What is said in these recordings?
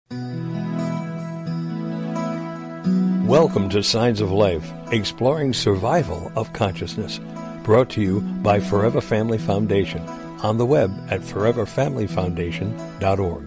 Welcome to Signs of Life, exploring survival of consciousness. Brought to you by Forever Family Foundation, on the web at foreverfamilyfoundation.org.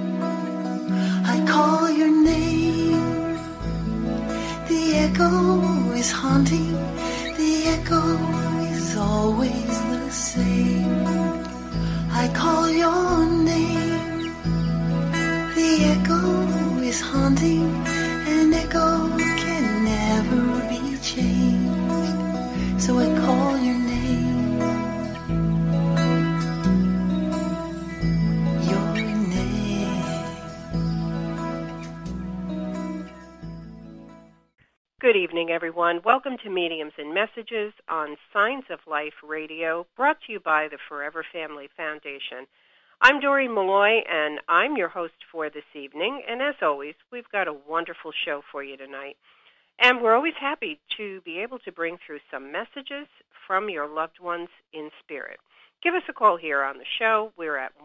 I call your name, the echo is haunting, the echo is always the same. I call your name, the echo is haunting, an echo can never be changed, so I call your name. Good evening, everyone. Welcome to Mediums and Messages on Signs of Life Radio, brought to you by the Forever Family Foundation. I'm Doreen Malloy, and I'm your host for this evening. And as always, we've got a wonderful show for you tonight. And we're always happy to be able to bring through some messages from your loved ones in spirit. Give us a call here on the show. We're at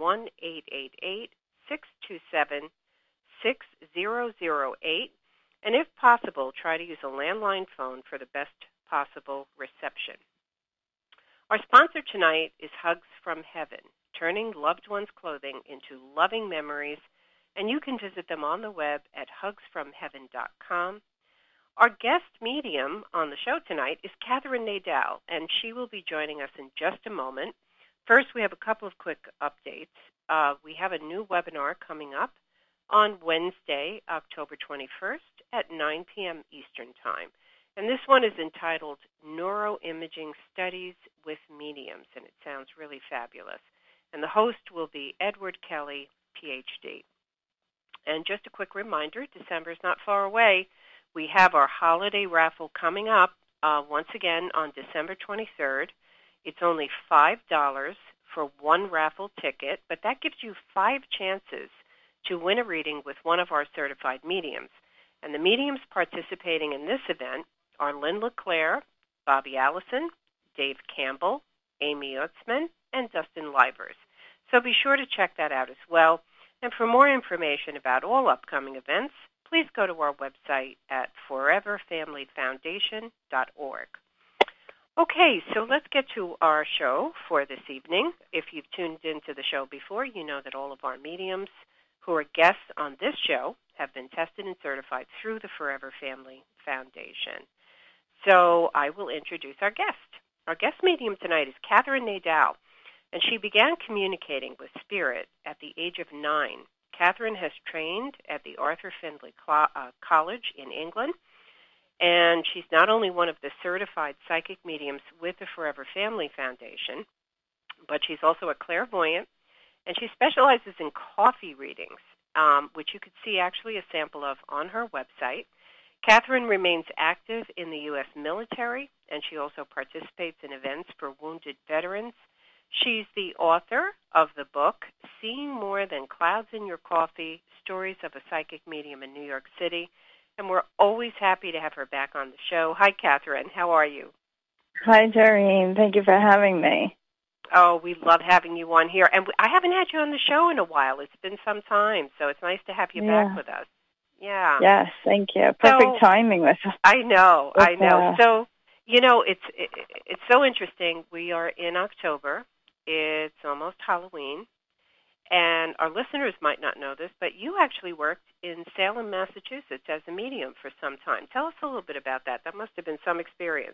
1-888-627-6008. And if possible, try to use a landline phone for the best possible reception. Our sponsor tonight is Hugs from Heaven, turning loved ones' clothing into loving memories, and you can visit them on the web at hugsfromheaven.com. Our guest medium on the show tonight is Catherine Nadal, and she will be joining us in just a moment. First, we have a couple of quick updates. We have a new webinar coming up on Wednesday, October 21st at 9 p.m. Eastern Time. And this one is entitled Neuroimaging Studies with Mediums, and it sounds really fabulous. And the host will be Edward Kelly, Ph.D. And just a quick reminder, December is not far away. We have our holiday raffle coming up once again on December 23rd. It's only $5 for one raffle ticket, but that gives you 5 chances to win a reading with one of our certified mediums. And the mediums participating in this event are Lynn LeClaire, Bobby Allison, Dave Campbell, Amy Utzman, and Dustin Livers. So be sure to check that out as well. And for more information about all upcoming events, please go to our website at foreverfamilyfoundation.org. Okay, so let's get to our show for this evening. If you've tuned into the show before, you know that all of our mediums who are guests on this show have been tested and certified through the Forever Family Foundation. So I will introduce our guest. Our guest medium tonight is Catherine Nadal, and she began communicating with spirit at the age of 9. Catherine has trained at the Arthur Findlay College in England, and she's not only one of the certified psychic mediums with the Forever Family Foundation, but she's also a clairvoyant, and she specializes in coffee readings, which you could see actually a sample of on her website. Catherine remains active in the U.S. military, and she also participates in events for wounded veterans. She's the author of the book, Seeing More Than Clouds in Your Coffee, Stories of a Psychic Medium in New York City. And we're always happy to have her back on the show. Hi, Catherine. How are you? Hi, Doreen. Thank you for having me. Oh, we love having you on here. And I haven't had you on the show in a while. It's been some time, so it's nice to have you back with us. Yeah. Yes, thank you. Perfect timing with I know. So, you know, it's so interesting. We are in October. It's almost Halloween. And our listeners might not know this, but you actually worked in Salem, Massachusetts as a medium for some time. Tell us a little bit about that. That must have been some experience.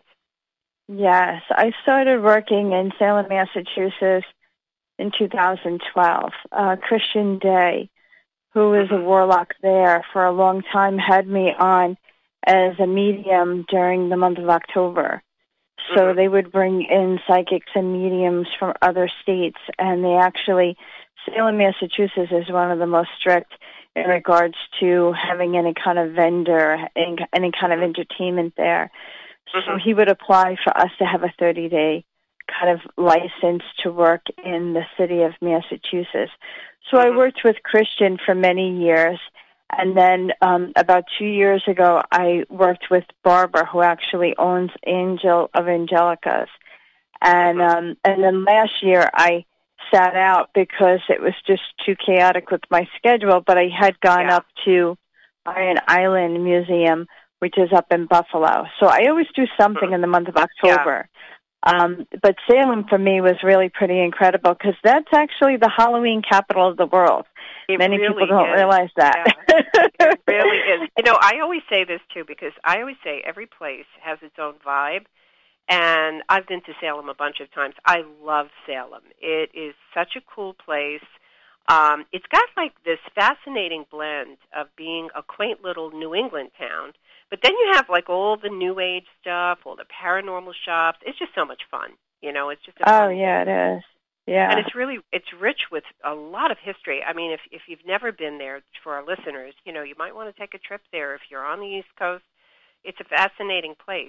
Yes, I started working in Salem, Massachusetts in 2012. Christian Day, who is a warlock there for a long time, had me on as a medium during the month of October. So they would bring in psychics and mediums from other states, and they actually, Salem, Massachusetts is one of the most strict in regards to having any kind of vendor, any kind of entertainment there. So he would apply for us to have a 30-day kind of license to work in the city of Massachusetts. So I worked with Christian for many years, and then about 2 years ago, I worked with Barbara, who actually owns Angel of Angelicas. And then last year, I sat out because it was just too chaotic with my schedule, but I had gone up to Iron Island Museum, which is up in Buffalo. So I always do something in the month of October. But Salem for me was really pretty incredible because that's actually the Halloween capital of the world. Many people don't realize that. Yeah. It really is. You know, I always say this too because I always say every place has its own vibe. And I've been to Salem a bunch of times. I love Salem. It is such a cool place. It's got like this fascinating blend of being a quaint little New England town, but then you have like all the New Age stuff, all the paranormal shops. It's just so much fun. You know, it's just a fun it is. Yeah. And it's rich with a lot of history. I mean, if you've never been there, for our listeners, you know, you might want to take a trip there. If you're on the East Coast, it's a fascinating place.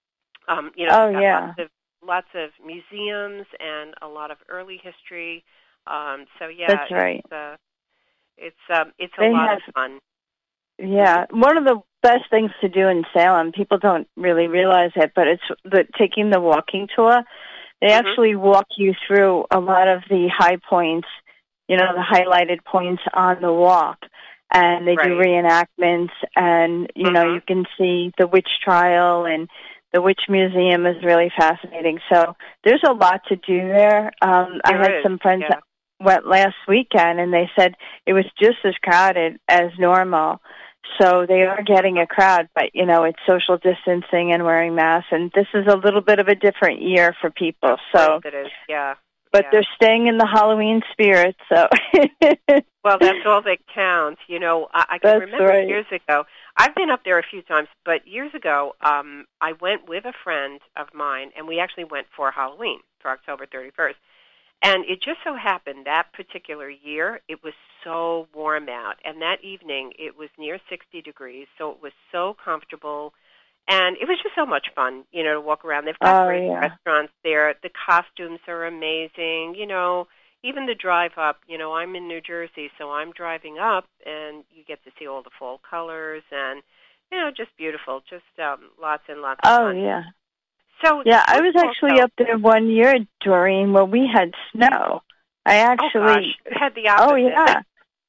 You know, lots of museums and a lot of early history. So yeah, that's right. It's a lot of fun. Yeah, one of the best things to do in Salem, people don't really realize it, but it's taking the walking tour. They actually walk you through a lot of the high points, you know, the highlighted points on the walk. And they do reenactments, and, you know, you can see the witch trial, and the Witch Museum is really fascinating. So there's a lot to do there. I had some friends that went last weekend, and they said it was just as crowded as normal. So they are getting a crowd, but, you know, it's social distancing and wearing masks, and this is a little bit of a different year for people. So it is, yeah. But they're staying in the Halloween spirit, so. Well, that's all that counts. You know, I can remember years ago. I've been up there a few times, but years ago, I went with a friend of mine, and we actually went for Halloween, for October 31st. And it just so happened that particular year, it was so warm out. And that evening, it was near 60 degrees, so it was so comfortable. And it was just so much fun, you know, to walk around. They've got great restaurants there. The costumes are amazing. You know, even the drive up, you know, I'm in New Jersey, so I'm driving up, and you get to see all the fall colors and, you know, just beautiful. Just lots and lots of fun. Oh, yeah. So yeah, I was actually up there one year, Doreen, where we had snow. I actually had the opposite. Oh, yeah.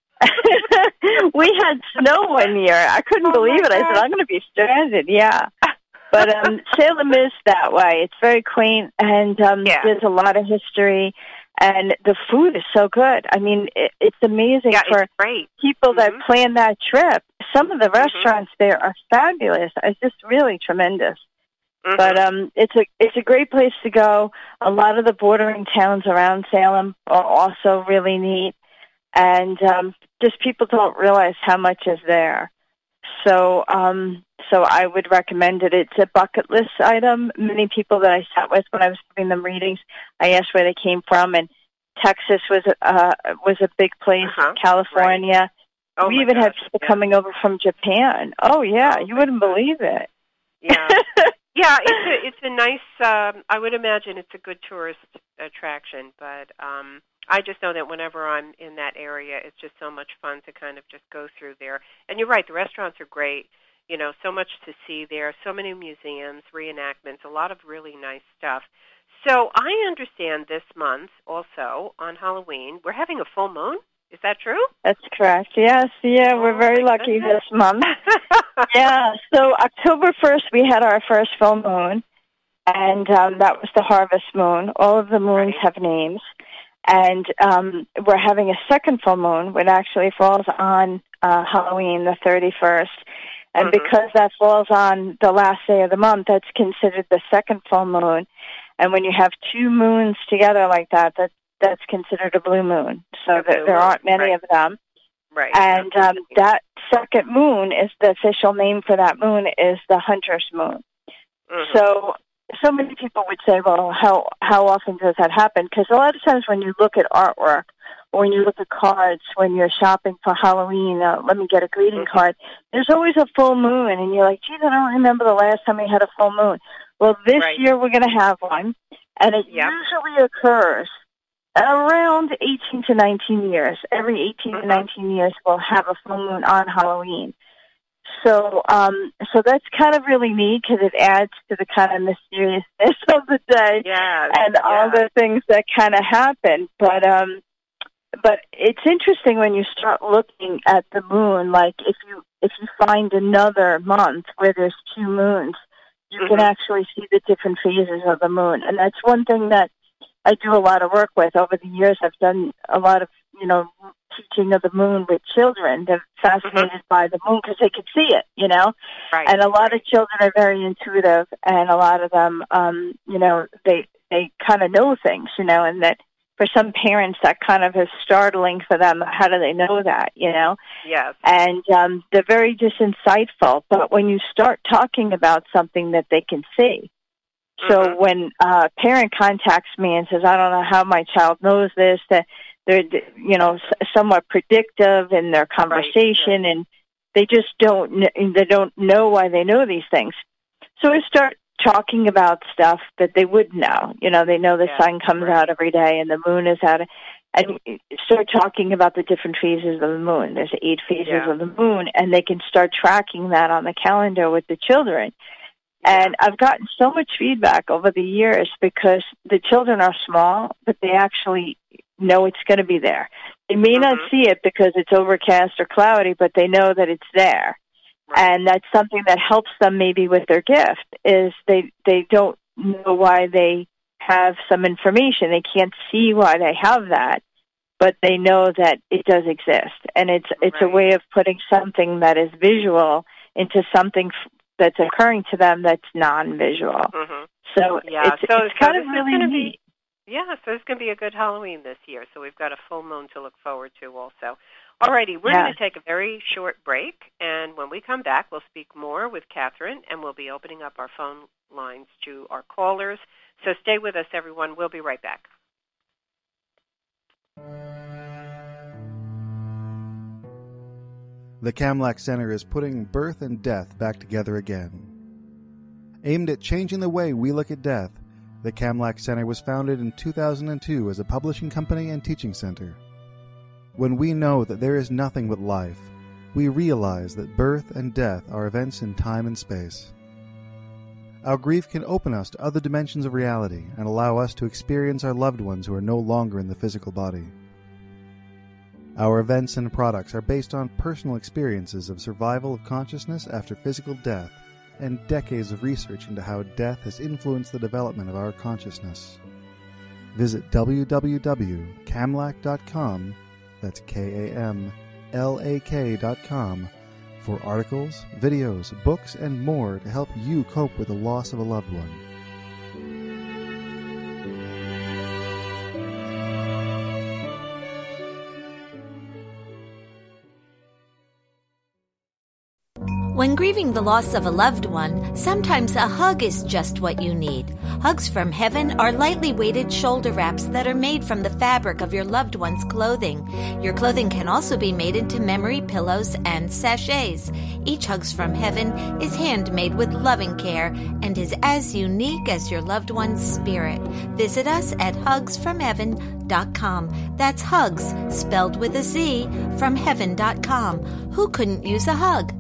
We had snow one year. I couldn't believe it. I said, I'm going to be stranded. Yeah. But Salem is that way. It's very quaint, and there's a lot of history, and the food is so good. I mean, it's amazing for people that plan that trip. Some of the restaurants there are fabulous. It's just really tremendous. But it's a great place to go. A lot of the bordering towns around Salem are also really neat, and just people don't realize how much is there. So so I would recommend it. It's a bucket list item. Many people that I sat with when I was giving them readings, I asked where they came from, and Texas was a big place. California. Oh, we even had people coming over from Japan. Oh yeah, you wouldn't believe it. Yeah. Yeah, it's a nice, I would imagine it's a good tourist attraction, but I just know that whenever I'm in that area, it's just so much fun to kind of just go through there. And you're right, the restaurants are great, you know, so much to see there, so many museums, reenactments, a lot of really nice stuff. So I understand this month also, on Halloween, we're having a full moon. Is that true? That's correct. Yes. Yeah, we're very lucky this month. Yeah. So October 1st, we had our first full moon, and that was the harvest moon. All of the moons have names. And we're having a second full moon, which actually falls on Halloween, the 31st. And because that falls on the last day of the month, that's considered the second full moon. And when you have two moons together like that, that's considered a blue moon. So there aren't many of them. Right. And that second moon is the official name for that moon is the Hunter's Moon. So many people would say, well, how often does that happen? Because a lot of times when you look at artwork or when you look at cards, when you're shopping for Halloween, let me get a greeting card, there's always a full moon. And you're like, geez, I don't remember the last time we had a full moon. Well, this year we're going to have one. And it usually occurs around 18 to 19 years. Every 18 to 19 years, we'll have a full moon on Halloween. So that's kind of really neat because it adds to the kind of mysteriousness of the day and all the things that kind of happen. But it's interesting when you start looking at the moon. Like if you find another month where there's 2 moons, you can actually see the different phases of the moon, and that's one thing that I do a lot of work with. Over the years, I've done a lot of teaching of the moon with children. They're fascinated by the moon because they can see it, Right. And a lot of children are very intuitive, and a lot of them, they kind of know things, and that for some parents that kind of is startling for them. How do they know that, Yes. And they're very just insightful. But when you start talking about something that they can see, so when a parent contacts me and says, I don't know how my child knows this, that they're, somewhat predictive in their conversation, and they just don't know why they know these things. So we start talking about stuff that they would know. They know the sun comes out every day and the moon is out. And start talking about the different phases of the moon. There's 8 phases of the moon, and they can start tracking that on the calendar with the children. And I've gotten so much feedback over the years because the children are small, but they actually know it's going to be there. They may not see it because it's overcast or cloudy, but they know that it's there. And that's something that helps them maybe with their gift, is they don't know why they have some information. They can't see why they have that, but they know that it does exist. And it's a way of putting something that is visual into something that's occurring to them that's non-visual. So it's kind of really neat. So it's going to be a good Halloween this year. So we've got a full moon to look forward to also. All righty, we're going to take a very short break, and when we come back, we'll speak more with Catherine, and we'll be opening up our phone lines to our callers. So stay with us, everyone. We'll be right back. The Kamlach Center is putting birth and death back together again. Aimed at changing the way we look at death, the Kamlach Center was founded in 2002 as a publishing company and teaching center. When we know that there is nothing but life, we realize that birth and death are events in time and space. Our grief can open us to other dimensions of reality and allow us to experience our loved ones who are no longer in the physical body. Our events and products are based on personal experiences of survival of consciousness after physical death and decades of research into how death has influenced the development of our consciousness. Visit www.kamlach.com, that's KAMLAK.com, for articles, videos, books, and more to help you cope with the loss of a loved one. When grieving the loss of a loved one, sometimes a hug is just what you need. Hugs from Heaven are lightly weighted shoulder wraps that are made from the fabric of your loved one's clothing. Your clothing can also be made into memory pillows and sachets. Each Hugs from Heaven is handmade with loving care and is as unique as your loved one's spirit. Visit us at hugsfromheaven.com. That's hugs, spelled with a Z, from heaven.com. Who couldn't use a hug?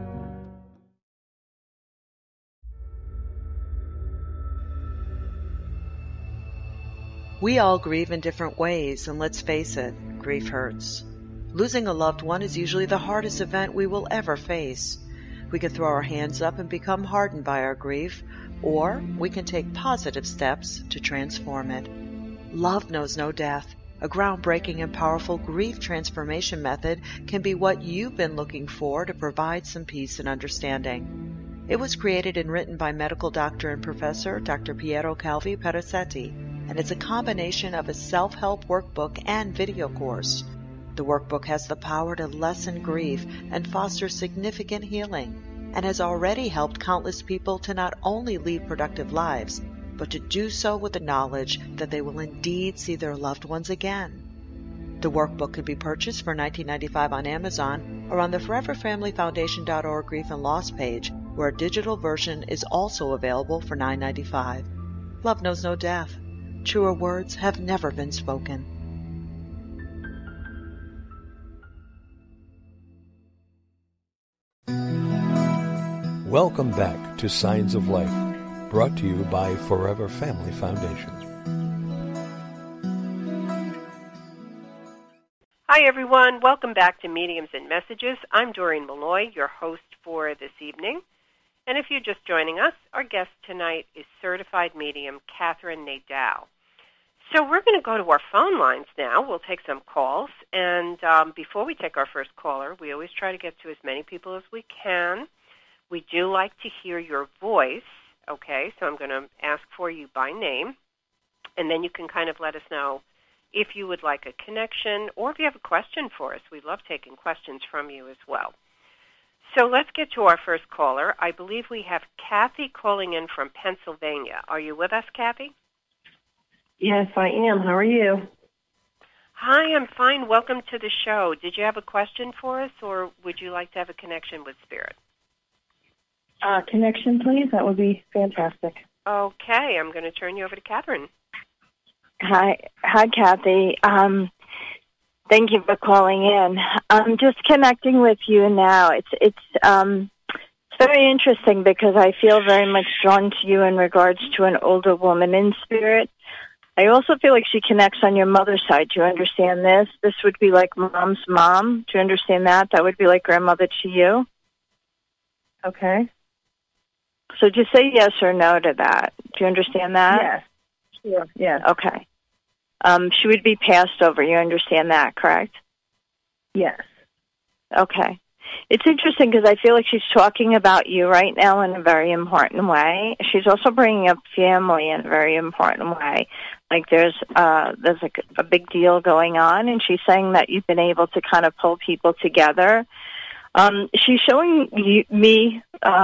We all grieve in different ways, and let's face it, grief hurts. Losing a loved one is usually the hardest event we will ever face. We can throw our hands up and become hardened by our grief, or we can take positive steps to transform it. Love knows no death. A groundbreaking and powerful grief transformation method can be what you've been looking for to provide some peace and understanding. It was created and written by medical doctor and professor Dr. Piero Calvi Perazzetti, and it's a combination of a self-help workbook and video course. The workbook has the power to lessen grief and foster significant healing, and has already helped countless people to not only lead productive lives, but to do so with the knowledge that they will indeed see their loved ones again. The workbook can be purchased for $19.95 on Amazon or on the ForeverFamilyFoundation.org Grief and Loss page, where a digital version is also available for $9.95. Love knows no death. Truer words have never been spoken. Welcome back to Signs of Life, brought to you by Forever Family Foundation. Hi, everyone. Welcome back to Mediums and Messages. I'm Doreen Malloy, your host for this evening. And if you're just joining us, our guest tonight is certified medium Catherine Nadal. So we're going to go to our phone lines now. We'll take some calls. And before we take our first caller, we always try to get to as many people as we can. We do like to hear your voice, okay? So I'm going to ask for you by name. And then you can kind of let us know if you would like a connection or if you have a question for us. We love taking questions from you as well. So let's get to our first caller. I believe we have Kathy calling in from Pennsylvania. Are you with us, Kathy? Yes, I am. How are you? Hi, I'm fine. Welcome to the show. Did you have a question for us, or would you like to have a connection with Spirit? Connection, please. That would be fantastic. Okay, I'm going to turn you over to Catherine. Hi, Kathy. Thank you for calling in. I'm just connecting with you now. It's very interesting because I feel very much drawn to you in regards to an older woman in spirit. I also feel like she connects on your mother's side. Do you understand this? This would be like Mom's mom. Do you understand that? That would be like grandmother to you. Okay. So just say yes or no to that. Do you understand that? Yes. Sure. Yes. Okay. She would be passed over. You understand that, correct? Yes. Okay. It's interesting because I feel like she's talking about you right now in a very important way. She's also bringing up family in a very important way. Like there's like a big deal going on, and she's saying that you've been able to kind of pull people together. She's showing me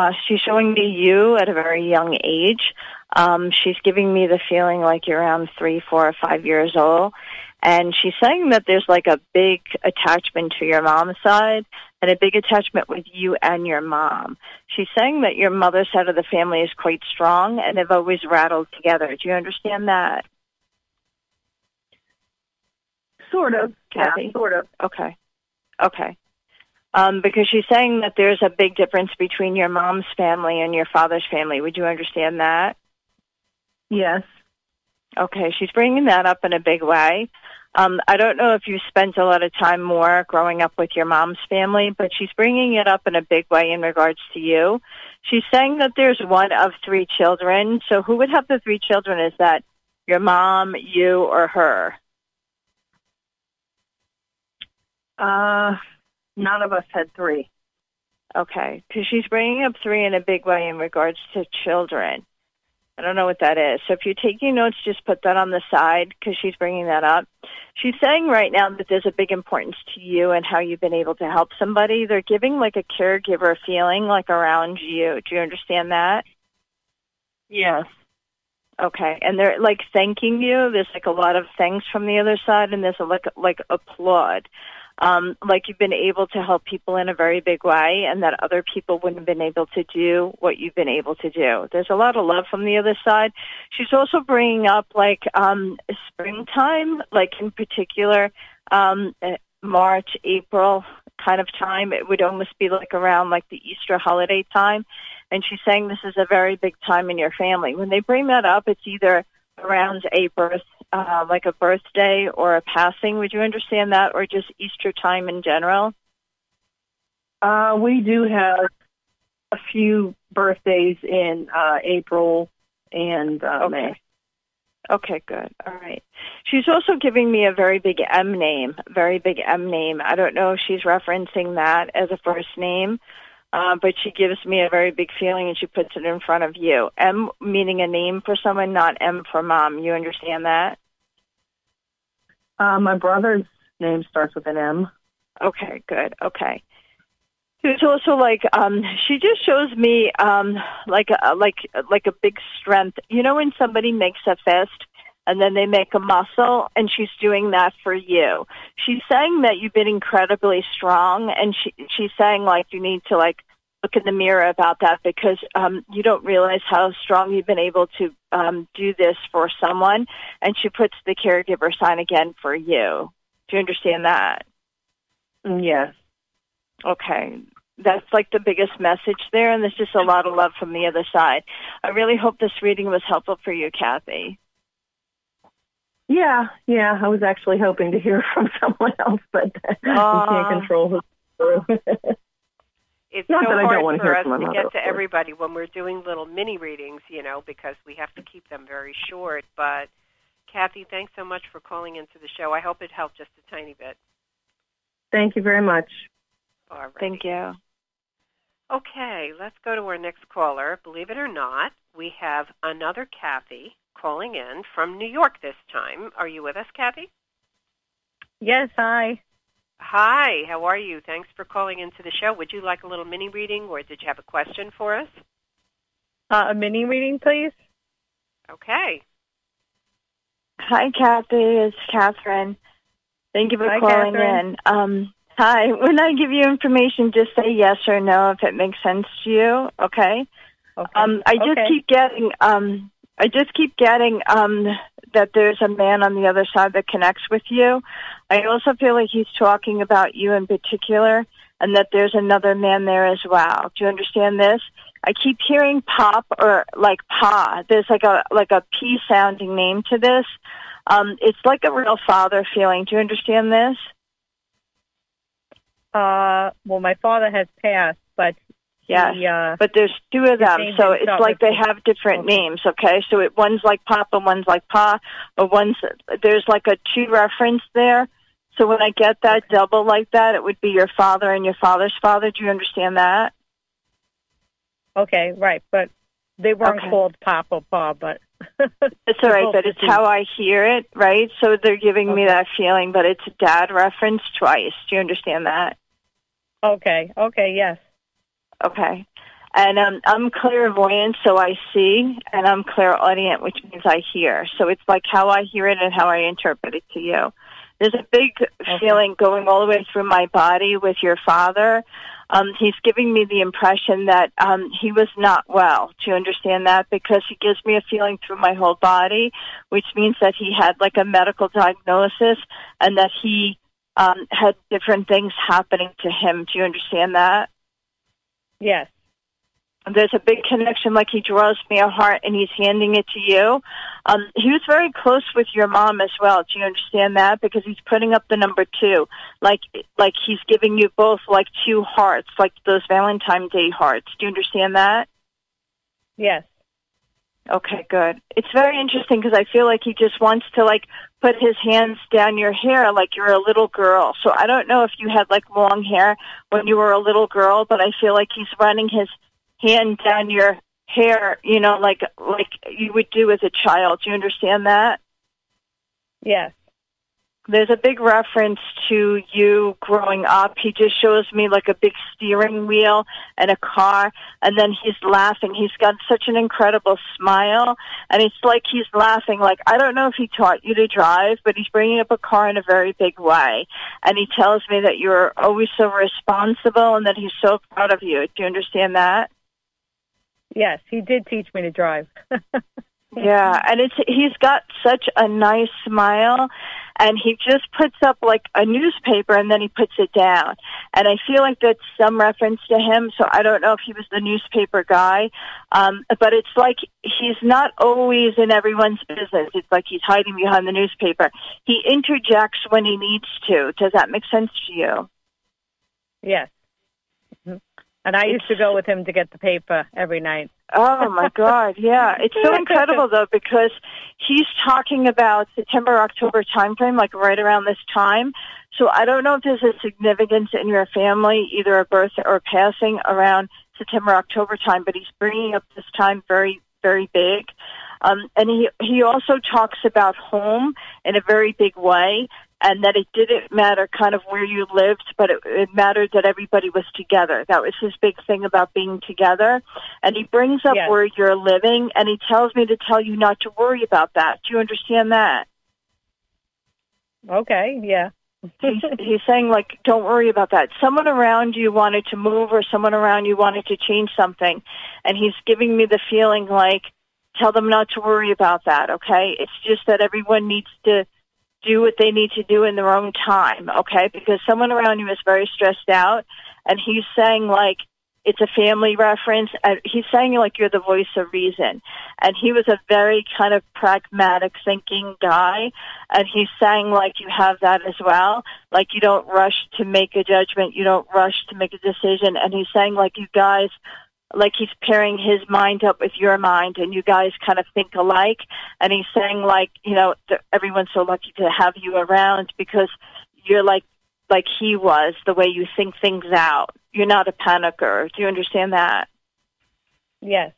you at a very young age. She's giving me the feeling like you're around 3, 4, or 5 years old. And she's saying that there's like a big attachment to your mom's side and a big attachment with you and your mom. She's saying that your mother's side of the family is quite strong and they've always rattled together. Do you understand that? Sort of, Kathy? Yeah, sort of. Okay. Because she's saying that there's a big difference between your mom's family and your father's family. Would you understand that? Yes. Okay, she's bringing that up in a big way. I don't know if you spent a lot of time more growing up with your mom's family, but she's bringing it up in a big way in regards to you. She's saying that there's one of 3 children. So who would have the 3 children? Is that your mom, you, or her? None of us had 3. Okay, because she's bringing up 3 in a big way in regards to children. I don't know what that is. So if you're taking notes, just put that on the side because she's bringing that up. She's saying right now that there's a big importance to you and how you've been able to help somebody. They're giving like a caregiver feeling like around you. Do you understand that? Yes. Okay, and they're like thanking you. There's like a lot of thanks from the other side, and there's like applaud. Like you've been able to help people in a very big way and that other people wouldn't have been able to do what you've been able to do. There's a lot of love from the other side. She's also bringing up like springtime, like in particular March, April kind of time. It would almost be like around like the Easter holiday time. And she's saying this is a very big time in your family. When they bring that up, it's either around a birth, like a birthday or a passing. Would you understand that, or just Easter time in general? We do have a few birthdays in April and May. Okay, good. All right. She's also giving me a very big M name. I don't know if she's referencing that as a first name. But she gives me a very big feeling, and she puts it in front of you. M meaning a name for someone, not M for mom. You understand that? My brother's name starts with an M. Okay, good. Okay. It's also like she just shows me like a big strength. You know when somebody makes a fist and then they make a muscle, and she's doing that for you. She's saying that you've been incredibly strong, and she's saying, like, you need to, like, look in the mirror about that because you don't realize how strong you've been able to do this for someone, and she puts the caregiver sign again for you. Do you understand that? Yes. Okay. that's like the biggest message there, and there's just a lot of love from the other side. I really hope this reading was helpful for you, Kathy. Yeah, I was actually hoping to hear from someone else, but you can't control who's through. It's Not so that I hard don't want to for hear us from to another, get to everybody when we're doing little mini readings, because we have to keep them very short. But, Kathy, thanks so much for calling into the show. I hope it helped just a tiny bit. Thank you very much. All right. Thank you. Okay, let's go to our next caller. Believe it or not, we have another Kathy calling in from New York this time. Are you with us, Kathy? Yes, hi. Hi, how are you? Thanks for calling into the show. Would you like a little mini reading, or did you have a question for us? A mini reading, please. Okay. Hi, Kathy. It's Catherine. Thank you for calling Catherine. in. Hi. When I give you information, just say yes or no if it makes sense to you. Okay. I just keep getting that there's a man on the other side that connects with you. I also feel like he's talking about you in particular, and that there's another man there as well. Do you understand this? I keep hearing pop or like pa. There's like a P sounding name to this. It's like a real father feeling. Do you understand this? Well, my father has passed, but yes, but there's two of them, so it's like they have different names. Okay, so one's like Papa, one's like Pa, but there's like a two reference there. So when I get that double like that, it would be your father and your father's father. Do you understand that? Okay, right, but they weren't called Pop or Pa, but it's all right. But it's how I hear it, right? So they're giving me that feeling, but it's a dad reference twice. Do you understand that? Okay, yes. Okay. And I'm clairvoyant, so I see, and I'm clairaudient, which means I hear. So it's like how I hear it and how I interpret it to you. There's a big feeling going all the way through my body with your father. He's giving me the impression that he was not well. Do you understand that? Because he gives me a feeling through my whole body, which means that he had like a medical diagnosis and that he had different things happening to him. Do you understand that? Yes. There's a big connection, like he draws me a heart and he's handing it to you. He was very close with your mom as well. Do you understand that? Because he's putting up the number 2. Like he's giving you both like 2 hearts, like those Valentine's Day hearts. Do you understand that? Yes. Okay, good. It's very interesting because I feel like he just wants to like put his hands down your hair like you're a little girl. So I don't know if you had like long hair when you were a little girl, but I feel like he's running his hand down your hair, like you would do as a child. Do you understand that? Yes. There's a big reference to you growing up. He just shows me like a big steering wheel and a car, and then he's laughing. He's got such an incredible smile, and it's like he's laughing. Like, I don't know if he taught you to drive, but he's bringing up a car in a very big way, and he tells me that you're always so responsible and that he's so proud of you. Do you understand that? Yes, he did teach me to drive. Yeah, and he's got such a nice smile, and he just puts up like a newspaper and then he puts it down. And I feel like that's some reference to him, so I don't know if he was the newspaper guy, but it's like he's not always in everyone's business. It's like he's hiding behind the newspaper. He interjects when he needs to. Does that make sense to you? Yes. Mm-hmm. And I used to go with him to get the paper every night. Oh, my God, yeah. It's so incredible, though, because he's talking about September, October timeframe, like right around this time. So I don't know if there's a significance in your family, either a birth or passing around September, October time, but he's bringing up this time very, very big. And he also talks about home in a very big way, and that it didn't matter kind of where you lived, but it mattered that everybody was together. That was his big thing about being together. And he brings up where you're living, and he tells me to tell you not to worry about that. Do you understand that? Okay, yeah. He's saying, like, don't worry about that. Someone around you wanted to move, or someone around you wanted to change something, and he's giving me the feeling like, tell them not to worry about that, okay? It's just that everyone needs to do what they need to do in their own time, okay? Because someone around you is very stressed out, and he's saying, like, it's a family reference. He's saying, like, you're the voice of reason. And he was a very kind of pragmatic thinking guy, and he's saying, like, you have that as well. Like, you don't rush to make a judgment. You don't rush to make a decision. And he's saying, like, you guys, like, he's pairing his mind up with your mind, and you guys kind of think alike. And he's saying, like, you know, everyone's so lucky to have you around because you're like he was, the way you think things out. You're not a panicker. Do you understand that? Yes.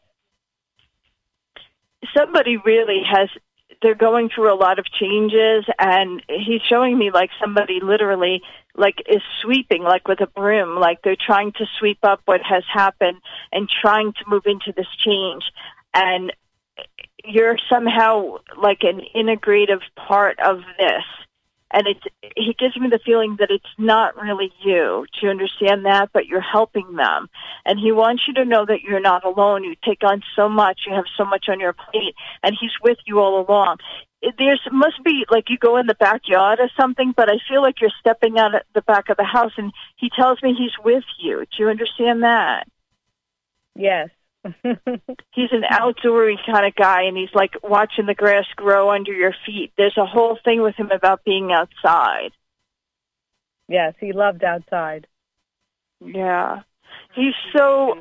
Somebody really they're going through a lot of changes, and he's showing me like somebody literally like is sweeping, like with a broom, like they're trying to sweep up what has happened and trying to move into this change. And you're somehow like an integrative part of this. And he gives me the feeling that it's not really you. Do you understand that? But you're helping them. And he wants you to know that you're not alone. You take on so much. You have so much on your plate. And he's with you all along. Must be like you go in the backyard or something, but I feel like you're stepping out at the back of the house, and he tells me he's with you. Do you understand that? Yes. He's an outdoorsy kind of guy, and he's like watching the grass grow under your feet. There's a whole thing with him about being outside. Yes, he loved outside. Yeah. He's so,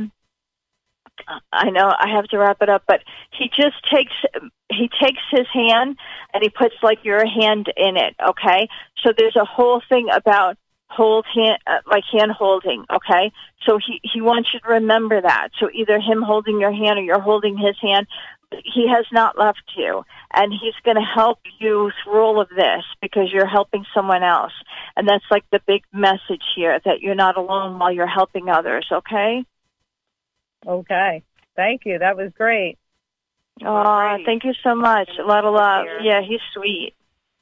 I know I have to wrap it up, but he takes his hand and he puts like your hand in it, okay? So there's a whole thing about hand holding, okay? So he wants you to remember that. So either him holding your hand or you're holding his hand. He has not left you, and he's going to help you through all of this because you're helping someone else. And that's like the big message here, that you're not alone while you're helping others, okay? Okay. Thank you. That was great. Oh, thank you so much. A lot of love. Yeah, he's sweet.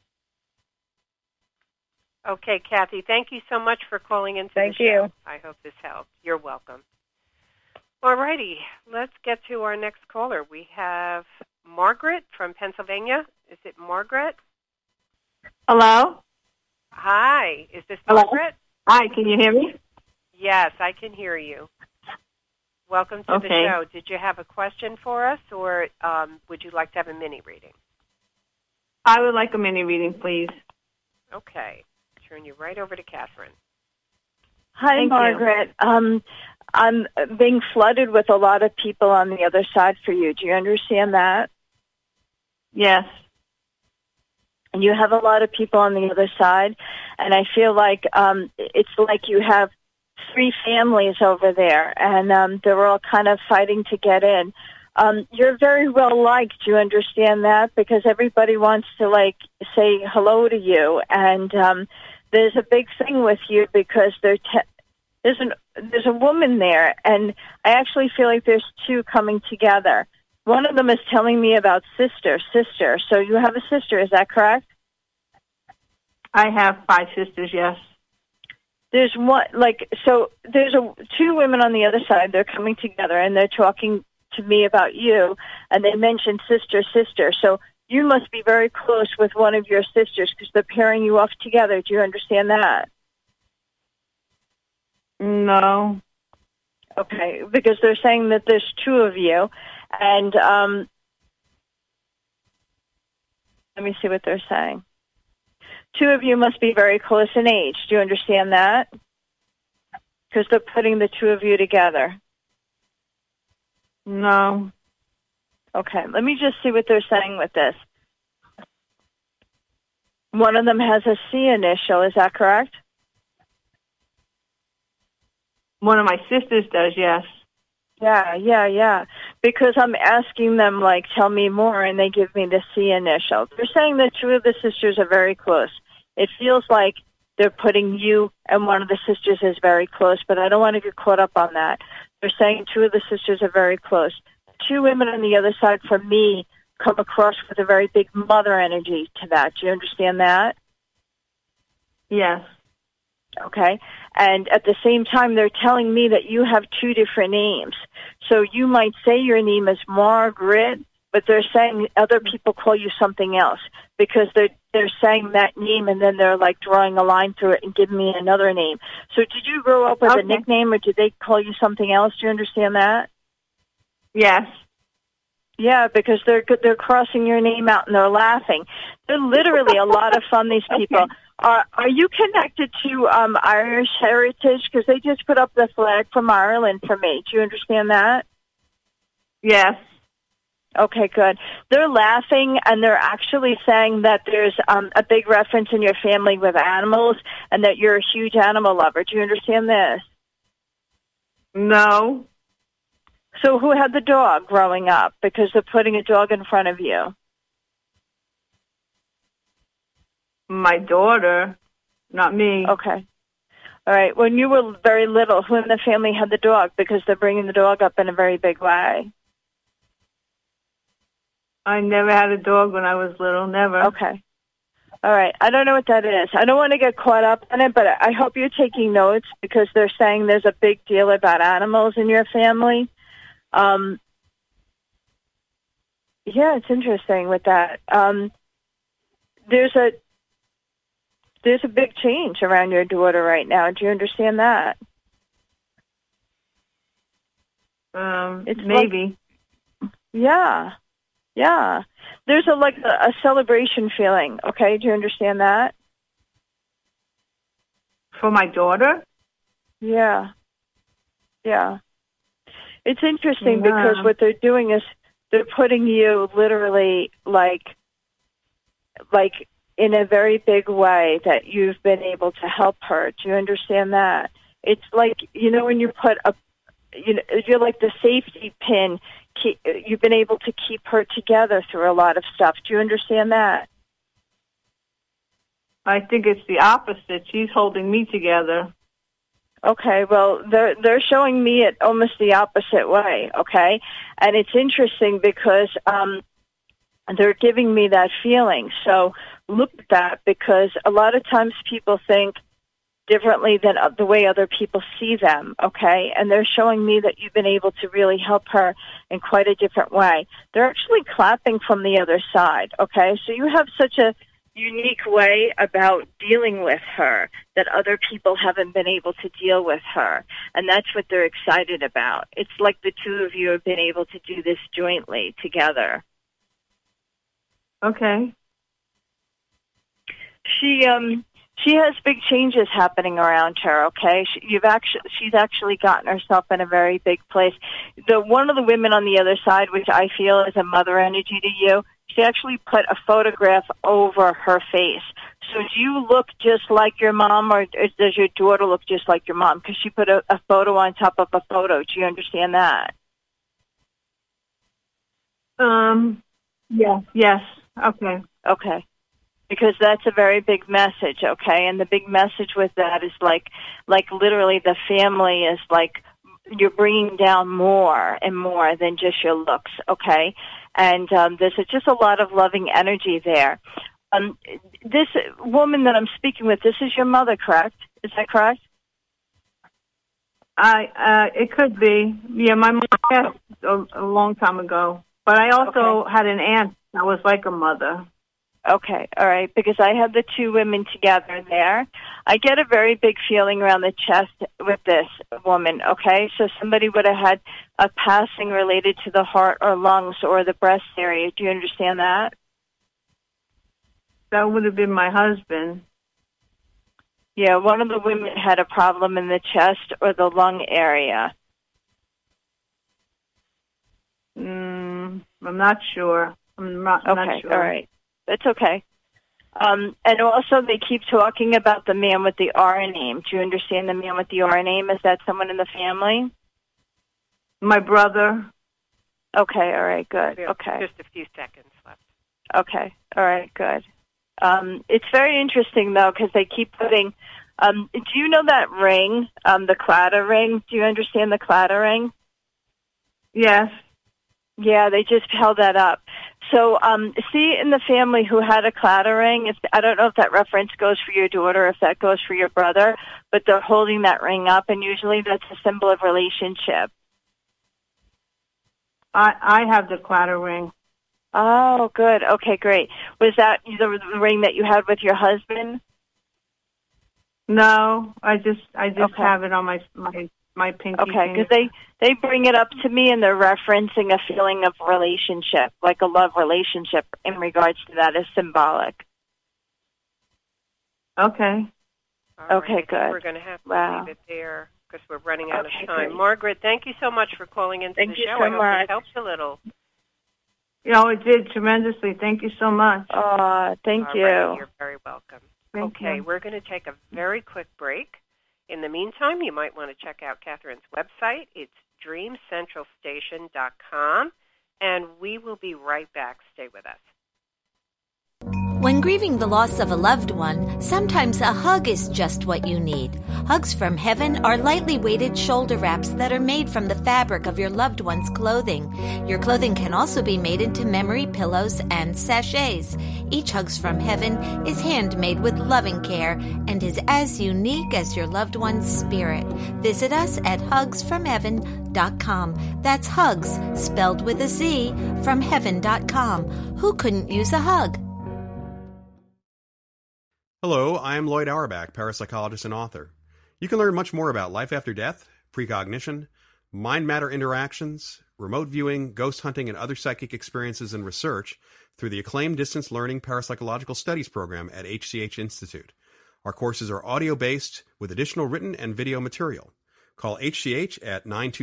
Okay, Kathy, thank you so much for calling into the show. Thank you. I hope this helped. You're welcome. All righty, let's get to our next caller. We have Margaret from Pennsylvania. Is it Margaret? Hello? Hi, is this Hello? Margaret? Hi, can you hear me? Yes, I can hear you. Welcome to the show. Did you have a question for us, or would you like to have a mini reading? I would like a mini reading, please. Okay. Turn you right over to Catherine. Hi, Thank Margaret. I'm being flooded with a lot of people on the other side for you. Do you understand that? Yes. And you have a lot of people on the other side, and I feel like it's like you have 3 families over there, and they're all kind of fighting to get in. You're very well liked. Do you understand that? Because everybody wants to like say hello to you, and there's a big thing with you because there's a woman there, and I actually feel like there's 2 coming together. One of them is telling me about sister. So you have a sister, is that correct? I have 5 sisters, yes. There's one, there's 2 women on the other side. They're coming together, and they're talking to me about you, and they mentioned sister. So you must be very close with one of your sisters because they're pairing you off together. Do you understand that? No. Okay, because they're saying that there's 2 of you, and let me see what they're saying. 2 of you must be very close in age. Do you understand that? Because they're putting the 2 of you together. No. Okay, let me just see what they're saying with this. One of them has a C initial, is that correct? One of my sisters does, yes. Yeah. Because I'm asking them, like, tell me more, and they give me the C initial. They're saying that 2 of the sisters are very close. It feels like they're putting you and one of the sisters is very close, but I don't want to get caught up on that. They're saying 2 of the sisters are very close. 2 women on the other side, for me, come across with a very big mother energy to that. Do you understand that? Yes. Okay. And at the same time, they're telling me that you have 2 different names. So you might say your name is Margaret, but they're saying other people call you something else because they're saying that name and then they're like drawing a line through it and giving me another name. So did you grow up with a nickname, or did they call you something else? Do you understand that? Yes. Yeah, because they're crossing your name out and they're laughing. They're literally a lot of fun, these people. Are you connected to Irish heritage? Because they just put up the flag from Ireland for me. Do you understand that? Yes. Okay, good. They're laughing, and they're actually saying that there's a big reference in your family with animals and that you're a huge animal lover. Do you understand this? No. So who had the dog growing up? Because they're putting a dog in front of you. My daughter, not me. Okay. All right. When you were very little, who in the family had the dog? Because they're bringing the dog up in a very big way. I never had a dog when I was little, never. Okay. All right. I don't know what that is. I don't want to get caught up in it, but I hope you're taking notes because they're saying there's a big deal about animals in your family. Yeah, it's interesting with that. There's a big change around your daughter right now. Do you understand that? It's maybe. Yeah. There's a celebration feeling. Okay, do you understand that? For my daughter? Yeah. It's interesting because what they're doing is they're putting you literally like in a very big way that you've been able to help her. Do you understand that? It's like, when you put you're like the safety pin. You've been able to keep her together through a lot of stuff. Do you understand that? I think it's the opposite. She's holding me together. Okay, well, they're showing me it almost the opposite way, okay? And it's interesting because they're giving me that feeling. So look at that, because a lot of times people think differently than the way other people see them, okay? And they're showing me that you've been able to really help her in quite a different way. They're actually clapping from the other side, okay? So you have such a unique way about dealing with her that other people haven't been able to deal with her, and that's what they're excited about. It's like the two of you have been able to do this jointly together. Okay. She has big changes happening around her, okay? She's actually gotten herself in a very big place. One of the women on the other side, which I feel is a mother energy to you, she actually put a photograph over her face. So do you look just like your mom, or does your daughter look just like your mom? Because she put a photo on top of a photo. Do you understand that? Yeah. Yes. Okay. Because that's a very big message, okay? And the big message with that is like literally the family is like you're bringing down more and more than just your looks, okay? And there's just a lot of loving energy there. This woman that I'm speaking with, this is your mother, correct? Is that correct? It could be. Yeah, my mom passed a long time ago. But I also had an aunt that was like a mother. Okay, all right, because I had the two women together there. I get a very big feeling around the chest with this woman, okay? So somebody would have had a passing related to the heart or lungs or the breast area. Do you understand that? That would have been my husband. Yeah, one of the women had a problem in the chest or the lung area. I'm not sure. I'm not sure. All right. It's okay. And also they keep talking about the man with the R name. Do you understand the man with the R name? Is that someone in the family? My brother. Okay, all right, good. Okay. Just a few seconds left. Okay, all right, good. It's very interesting, though, because they keep putting... do you know that ring, the Claddagh ring? Do you understand the Claddagh ring? Yes. Yeah, they just held that up. So, see in the family who had a Claddagh ring, I don't know if that reference goes for your daughter or if that goes for your brother, but they're holding that ring up, and usually that's a symbol of relationship. I have the Claddagh ring. Oh, good. Okay, great. Was that the ring that you had with your husband? No, I just Okay. have it on my pinky Okay, finger. because they bring it up to me and they're referencing a feeling of relationship, like a love relationship in regards to that as symbolic. Okay. All Okay, right, I think good. we're going to have to Wow. leave it there because we're running out Okay, of time. great. Margaret, thank you so much for calling into Thank the you show. so I hope much. it helps a little. It did tremendously. Thank you so much. Thank All you. right, you're very welcome. Thank Okay, you. we're going to take a very quick break. In the meantime, you might want to check out Catherine's website. It's dreamcentralstation.com, and we will be right back. Stay with us. When grieving the loss of a loved one, sometimes a hug is just what you need. Hugs from Heaven are lightly weighted shoulder wraps that are made from the fabric of your loved one's clothing. Your clothing can also be made into memory pillows and sachets. Each Hugs from Heaven is handmade with loving care and is as unique as your loved one's spirit. Visit us at hugsfromheaven.com. That's hugs, spelled with a Z, from heaven.com. Who couldn't use a hug? Hello, I am Lloyd Auerbach, parapsychologist and author. You can learn much more about life after death, precognition, mind-matter interactions, remote viewing, ghost hunting, and other psychic experiences and research through the acclaimed Distance Learning Parapsychological Studies program at HCH Institute. Our courses are audio-based with additional written and video material. Call HCH at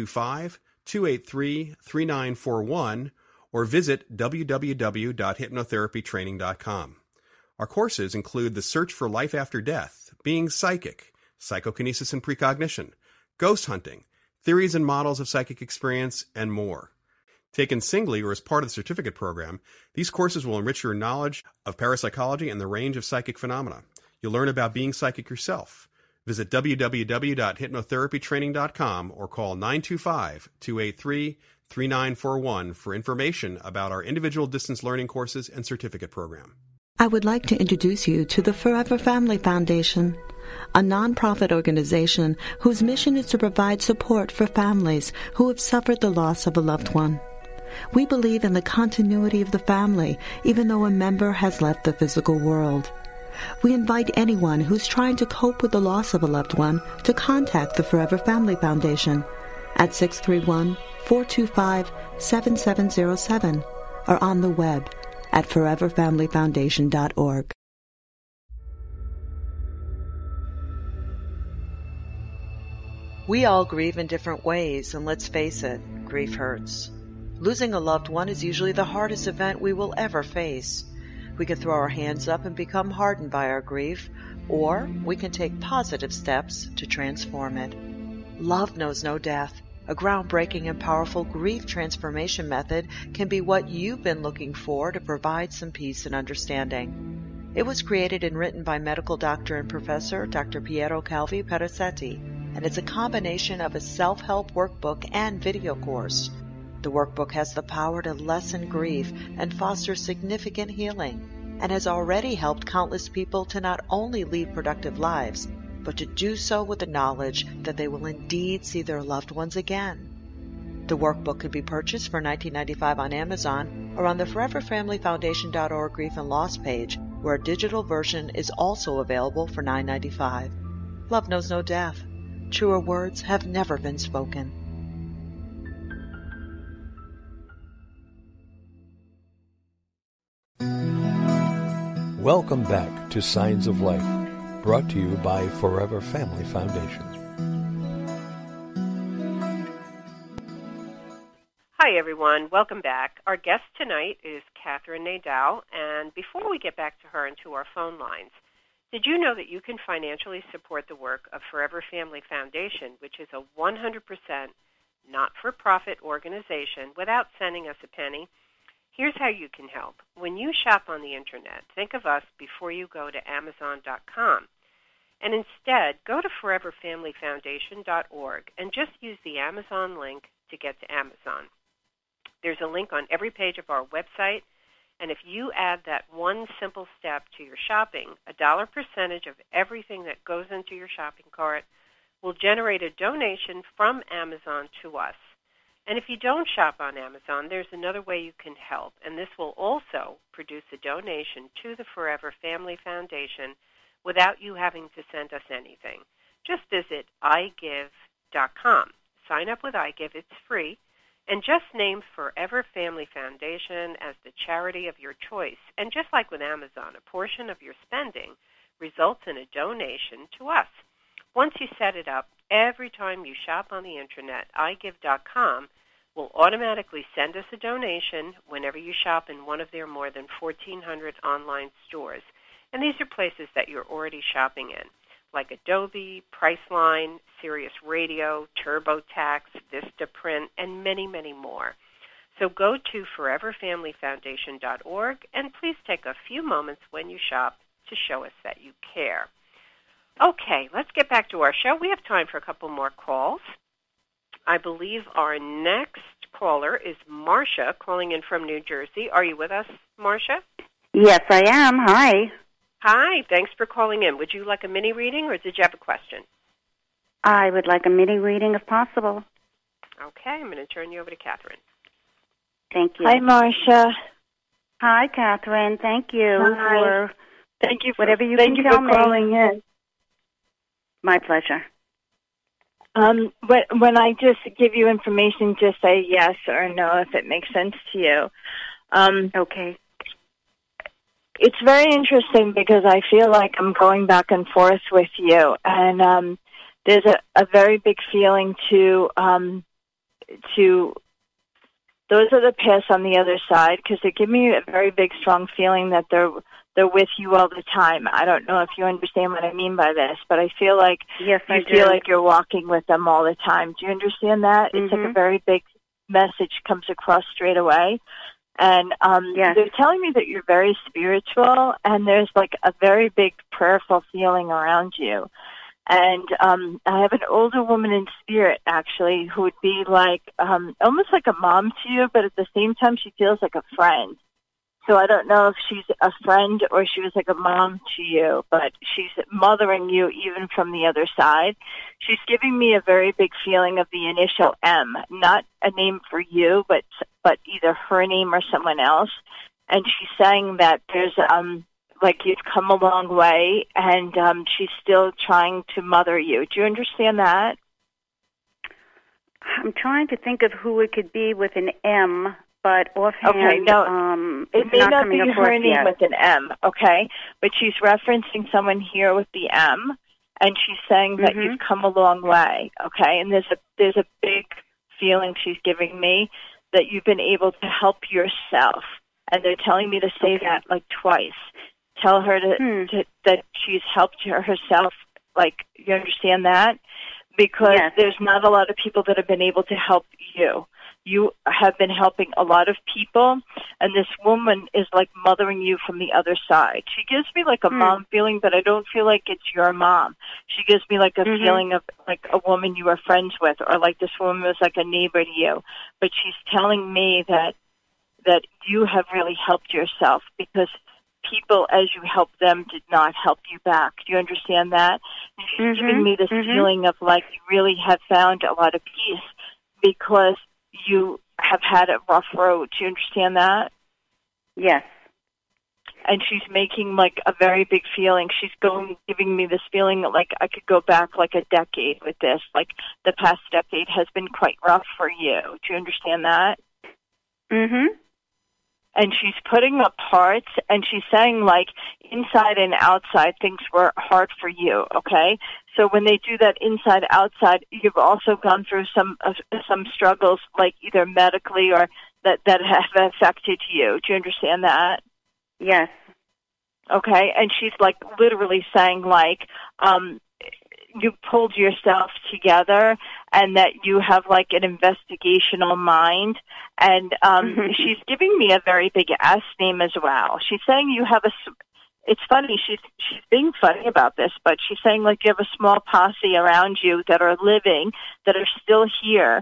925-283-3941 or visit www.hypnotherapytraining.com. Our courses include The Search for Life After Death, Being Psychic, Psychokinesis and Precognition, Ghost Hunting, Theories and Models of Psychic Experience, and more. Taken singly or as part of the certificate program, these courses will enrich your knowledge of parapsychology and the range of psychic phenomena. You'll learn about being psychic yourself. Visit www.hypnotherapytraining.com or call 925-283-3941 for information about our individual distance learning courses and certificate program. I would like to introduce you to the Forever Family Foundation, a nonprofit organization whose mission is to provide support for families who have suffered the loss of a loved one. We believe in the continuity of the family, even though a member has left the physical world. We invite anyone who's trying to cope with the loss of a loved one to contact the Forever Family Foundation at 631-425-7707 or on the web at foreverfamilyfoundation.org. We all grieve in different ways, and let's face it, grief hurts. Losing a loved one is usually the hardest event we will ever face. We can throw our hands up and become hardened by our grief, or we can take positive steps to transform it. Love knows no death. A groundbreaking and powerful grief transformation method can be what you've been looking for to provide some peace and understanding. It was created and written by medical doctor and professor Dr. Piero Calvi Perazzetti, and it's a combination of a self-help workbook and video course. The workbook has the power to lessen grief and foster significant healing, and has already helped countless people to not only lead productive lives, but to do so with the knowledge that they will indeed see their loved ones again. The workbook can be purchased for $19.95 on Amazon or on the ForeverFamilyFoundation.org Grief and Loss page, where a digital version is also available for $9.95. Love knows no death. Truer words have never been spoken. Welcome back to Signs of Life, brought to you by Forever Family Foundation. Hi, everyone. Welcome back. Our guest tonight is Catherine Nadal, and before we get back to her and to our phone lines, did you know that you can financially support the work of Forever Family Foundation, which is a 100% not-for-profit organization, without sending us a penny? Here's how you can help. When you shop on the Internet, think of us before you go to Amazon.com. And instead, go to ForeverFamilyFoundation.org and just use the Amazon link to get to Amazon. There's a link on every page of our website, and if you add that one simple step to your shopping, a dollar percentage of everything that goes into your shopping cart will generate a donation from Amazon to us. And if you don't shop on Amazon, there's another way you can help, and this will also produce a donation to the Forever Family Foundation without you having to send us anything. Just visit iGive.com. Sign up with iGive. It's free. And just name Forever Family Foundation as the charity of your choice. And just like with Amazon, a portion of your spending results in a donation to us. Once you set it up, every time you shop on the Internet, iGive.com will automatically send us a donation whenever you shop in one of their more than 1,400 online stores. And these are places that you're already shopping in, like Adobe, Priceline, Sirius Radio, TurboTax, Vistaprint, and many, many more. So go to foreverfamilyfoundation.org and please take a few moments when you shop to show us that you care. Okay, let's get back to our show. We have time for a couple more calls. I believe our next caller is Marcia, calling in from New Jersey. Are you with us, Marcia? Yes, I am. Hi. Hi, thanks for calling in. Would you like a mini reading or did you have a question? I would like a mini reading if possible. Okay, I'm going to turn you over to Catherine. Thank you. Hi, Marcia. Hi, Catherine. Thank you for whatever you thank can you tell for me. calling in. My pleasure. When I just give you information, just say yes or no if it makes sense to you. Okay. It's very interesting because I feel like I'm going back and forth with you, and there's a very big feeling to those are the paths on the other side, because they give me a very big, strong feeling that they're with you all the time. I don't know if you understand what I mean by this, but I feel like yes, you feel like you're walking with them all the time. Do you understand that? Mm-hmm. It's like a very big message comes across straight away. And they're telling me that you're very spiritual, and there's like a very big prayerful feeling around you. And I have an older woman in spirit, actually, who would be like almost like a mom to you, but at the same time she feels like a friend. So I don't know if she's a friend or she was like a mom to you, but she's mothering you even from the other side. She's giving me a very big feeling of the initial M, not a name for you, but either her name or someone else. And she's saying that there's like you've come a long way, and she's still trying to mother you. Do you understand that? I'm trying to think of who it could be with an M. But offhand, okay, no, it may not be her name yet. with an M, okay? But she's referencing someone here with the M, and she's saying that you've come a long way, okay? And there's a big feeling she's giving me that you've been able to help yourself, and they're telling me to say that like twice. Tell her that she's helped herself. Like, you understand that? Because there's not a lot of people that have been able to help you. You have been helping a lot of people, and this woman is like mothering you from the other side. She gives me like a mom feeling, but I don't feel like it's your mom. She gives me like a feeling of like a woman you were friends with, or like this woman was like a neighbor to you. But she's telling me that you have really helped yourself, because people, as you help them, did not help you back. Do you understand that? And she's giving me this feeling of like you really have found a lot of peace because you have had a rough road. Do you understand that? Yes. And she's making like a very big feeling. She's giving me this feeling that like I could go back like a decade with this. Like the past decade has been quite rough for you. Do you understand that? And she's putting up hearts, and she's saying, like, inside and outside, things were hard for you, okay? So when they do that inside-outside, you've also gone through some struggles, like either medically or that have affected you. Do you understand that? Yes. Okay, and she's, like, literally saying, like, you pulled yourself together and that you have like an investigational mind, and she's giving me a very big S name as well. She's saying you have it's funny, she's being funny about this, but she's saying like you have a small posse around you that are living, that are still here,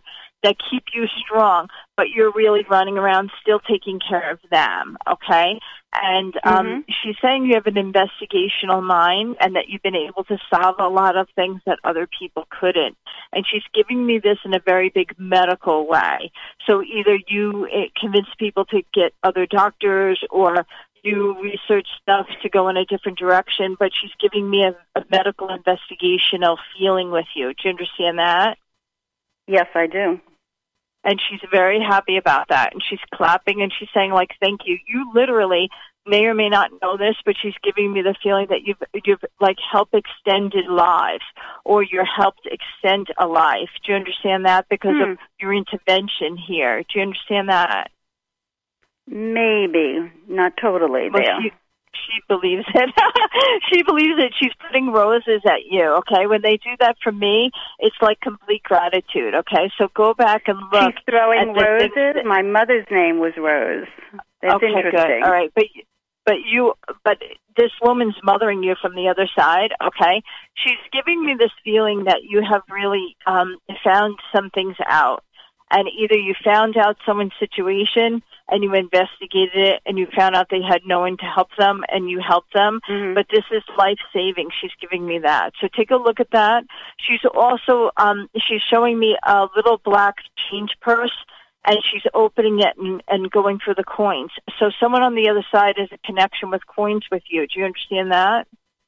that keep you strong, but you're really running around still taking care of them, okay? And she's saying you have an investigational mind and that you've been able to solve a lot of things that other people couldn't. And she's giving me this in a very big medical way. So either you convince people to get other doctors or you research stuff to go in a different direction, but she's giving me a medical investigational feeling with you. Do you understand that? Yes, I do. And she's very happy about that. And she's clapping and she's saying, like, thank you. You literally may or may not know this, but she's giving me the feeling that you've like helped extended lives or you're helped extend a life. Do you understand that? Because of your intervention here. Do you understand that? Maybe. Not totally there. She believes it. She believes it. She's putting roses at you, okay? When they do that for me, it's like complete gratitude, okay? So go back and look. She's throwing roses? My mother's name was Rose. That's okay, interesting. Good. All right, but this woman's mothering you from the other side, okay? She's giving me this feeling that you have really found some things out. And either you found out someone's situation and you investigated it and you found out they had no one to help them and you helped them. But this is life-saving. She's giving me that. So take a look at that. She's also, she's showing me a little black change purse and she's opening it and going through the coins. So someone on the other side has a connection with coins with you. Do you understand that?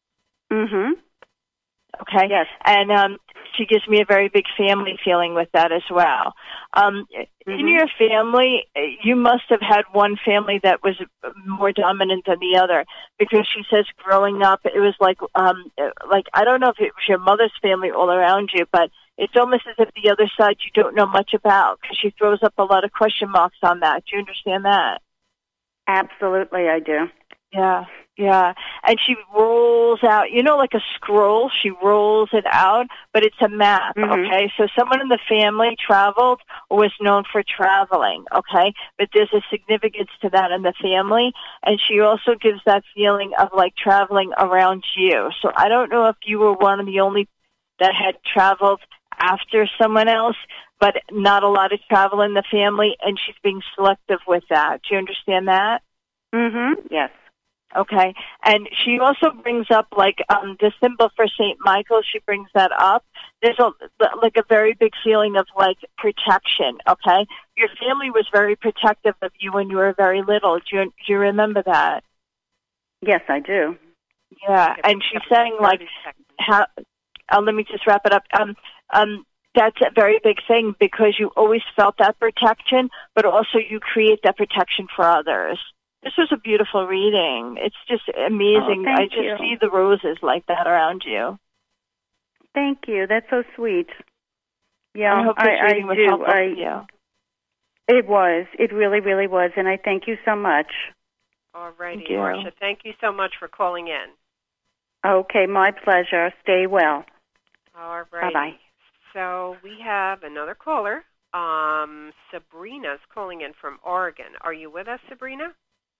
Okay. Yes. And she gives me a very big family feeling with that as well. In your family, you must have had one family that was more dominant than the other, because she says growing up, it was like I don't know if it was your mother's family all around you, but it's almost as if the other side you don't know much about, because she throws up a lot of question marks on that. Do you understand that? Absolutely, I do. Yeah. And she rolls out, like a scroll, she rolls it out, but it's a map, okay? So someone in the family traveled or was known for traveling, okay? But there's a significance to that in the family, and she also gives that feeling of like traveling around you. So I don't know if you were one of the only that had traveled after someone else, but not a lot of travel in the family, and she's being selective with that. Do you understand that? Yes. Okay, and she also brings up like the symbol for St. Michael. She brings that up. There's a very big feeling of like protection. Okay, your family was very protective of you when you were very little. Do you remember that? Yes, I do. Yeah, and she's saying like, how? Let me just wrap it up. That's a very big thing, because you always felt that protection, but also you create that protection for others. This was a beautiful reading. It's just amazing. Oh, I just see the roses like that around you. Thank you. That's so sweet. Yeah, I hope this reading was helpful for you. It was. It really, really was, and I thank you so much. All righty, Marcia. Thank you so much for calling in. Okay, my pleasure. Stay well. All right. Bye-bye. So we have another caller. Sabrina's calling in from Oregon. Are you with us, Sabrina?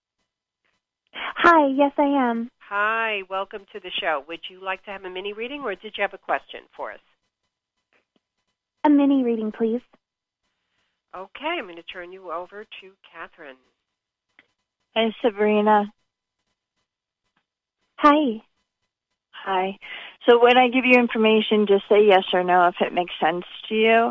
Hi, yes I am. Hi, welcome to the show. Would you like to have a mini reading, or did you have a question for us? A mini reading, please. Okay, I'm going to turn you over to Catherine. Hey, Sabrina. Hi. Hi. So when I give you information, just say yes or no if it makes sense to you.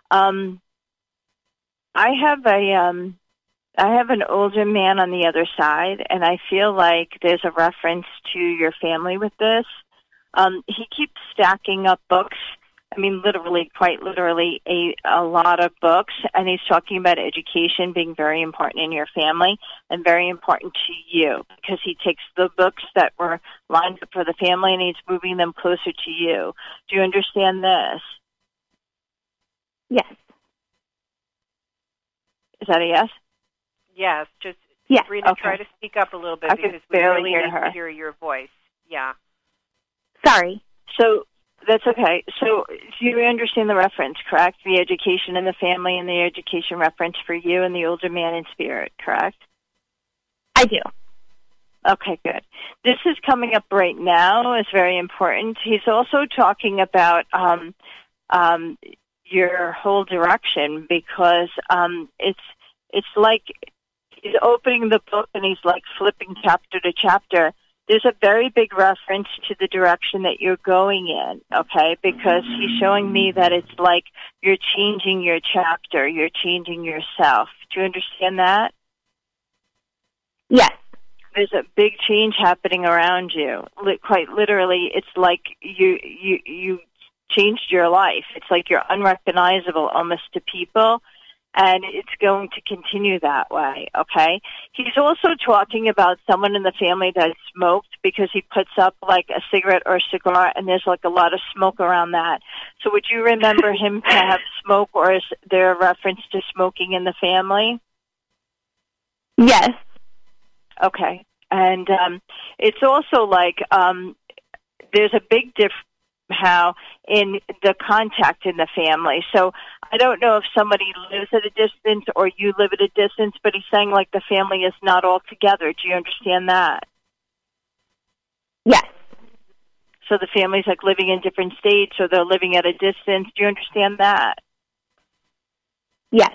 I have an older man on the other side, and I feel like there's a reference to your family with this. He keeps stacking up books. I mean, literally, quite literally, a lot of books, and he's talking about education being very important in your family and very important to you, because he takes the books that were lined up for the family and he's moving them closer to you. Do you understand this? Yes. Is that a yes? Yes, just yes. Sabrina, Okay. try to speak up a little bit, I because could we barely really hear need her. to hear your voice. Yeah. Sorry. So that's okay. So you understand the reference, correct? The education in the family and the education reference for you and the older man in spirit, correct? I do. Okay, good. This is coming up right now. It's very important. He's also talking about your whole direction, because it's like he's opening the book and he's like flipping chapter to chapter. There's a very big reference to the direction that you're going in, okay? Because he's showing me that it's like you're changing your chapter, you're changing yourself. Do you understand that? Yes. There's a big change happening around you. Quite literally, it's like you changed your life. It's like you're unrecognizable almost to people, and it's going to continue that way, okay? He's also talking about someone in the family that smoked, because he puts up like a cigarette or a cigar, and there's like a lot of smoke around that. So would you remember him to have smoke, or is there a reference to smoking in the family? Yes. Okay. And it's also like there's a big difference how in the contact in the family. So I don't know if somebody lives at a distance or you live at a distance, but he's saying like the family is not all together. Do you understand that? Yes. So the family's like living in different states, or they're living at a distance. Do you understand that? Yes.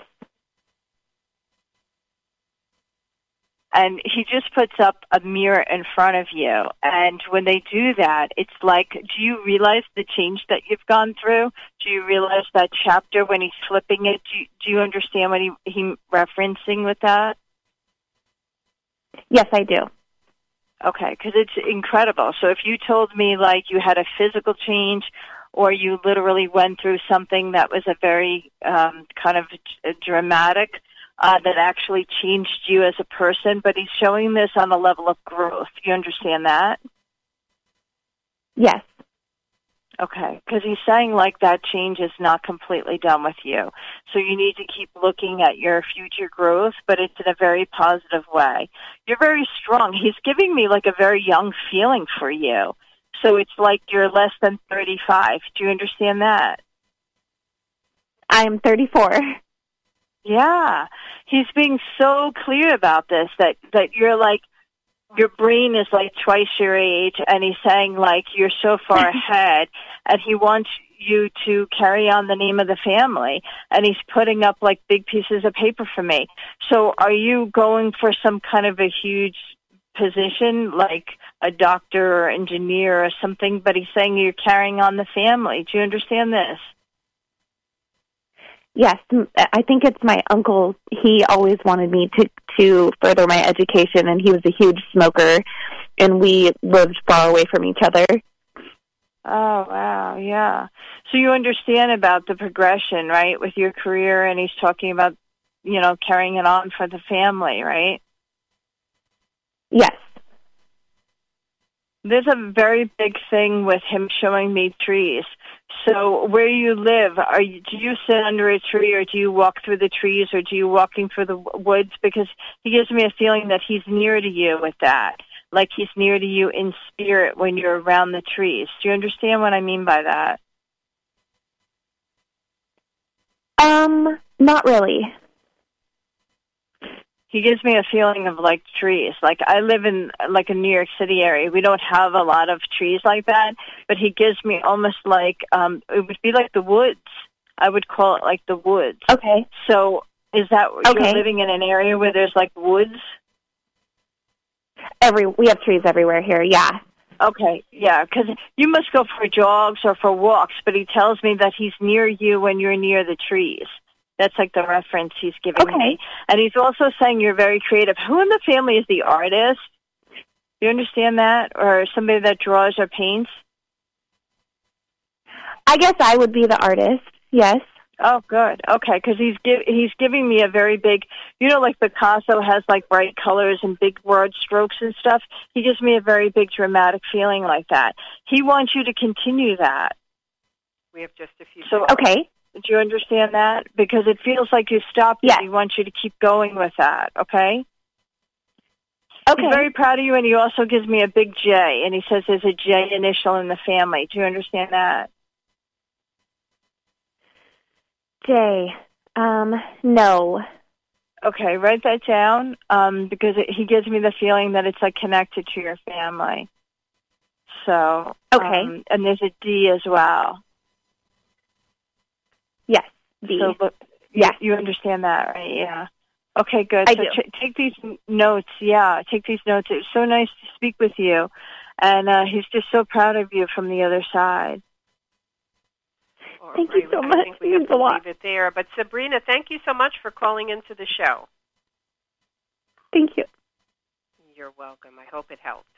And he just puts up a mirror in front of you. And when they do that, it's like, do you realize the change that you've gone through? Do you realize that chapter when he's flipping it? Do you understand what he referencing with that? Yes, I do. Okay, because it's incredible. So if you told me like you had a physical change, or you literally went through something that was a very kind of dramatic, that actually changed you as a person, but he's showing this on a level of growth. You understand that? Yes. Okay, because he's saying like that change is not completely done with you. So you need to keep looking at your future growth, but it's in a very positive way. You're very strong. He's giving me like a very young feeling for you. So it's like you're less than 35. Do you understand that? I'm 34. Yeah. He's being so clear about this, that you're like, your brain is like twice your age, and he's saying like you're so far ahead, and he wants you to carry on the name of the family, and he's putting up like big pieces of paper for me. So are you going for some kind of a huge position, like a doctor or engineer or something, but he's saying you're carrying on the family? Do you understand this? Yes, I think it's my uncle. He always wanted me to further my education, and he was a huge smoker, and we lived far away from each other. Oh, wow, yeah. So you understand about the progression, right, with your career, and he's talking about, you know, carrying it on for the family, right? Yes. There's a very big thing with him showing me trees. So where you live, do you sit under a tree, or do you walk through the trees, or do you walking through the woods? Because he gives me a feeling that he's near to you with that, like he's near to you in spirit when you're around the trees. Do you understand what I mean by that? Not really. He gives me a feeling of like trees. Like I live in like a New York City area. We don't have a lot of trees like that, but he gives me almost like it would be like the woods. I would call it like the woods. Okay. So is that you're living in an area where there's like woods? We have trees everywhere here. Yeah. Okay. Yeah, because you must go for jogs or for walks, but he tells me that he's near you when you're near the trees. That's like the reference he's giving me. And he's also saying you're very creative. Who in the family is the artist? Do you understand that? Or somebody that draws or paints? I guess I would be the artist, yes. Oh, good. Okay, because he's giving me a very big, you know, like Picasso has like bright colors and big word strokes and stuff. He gives me a very big dramatic feeling like that. He wants you to continue that. We have just a few. So okay. Do you understand that? Because it feels like you stopped. Yes. He wants you to keep going with that, okay? Okay. He's very proud of you, and he also gives me a big J, and he says there's a J initial in the family. Do you understand that? J. No. Okay, write that down, because he gives me the feeling that it's like connected to your family. So, okay. And there's a D as well. Yes. D. So you understand that, right? Yeah. Okay, good. I so do. Take these notes. Yeah, take these notes. It was so nice to speak with you. And he's just so proud of you from the other side. Thank you so much. I think we have to leave it there. But Sabrina, thank you so much for calling into the show. Thank you. You're welcome. I hope it helped.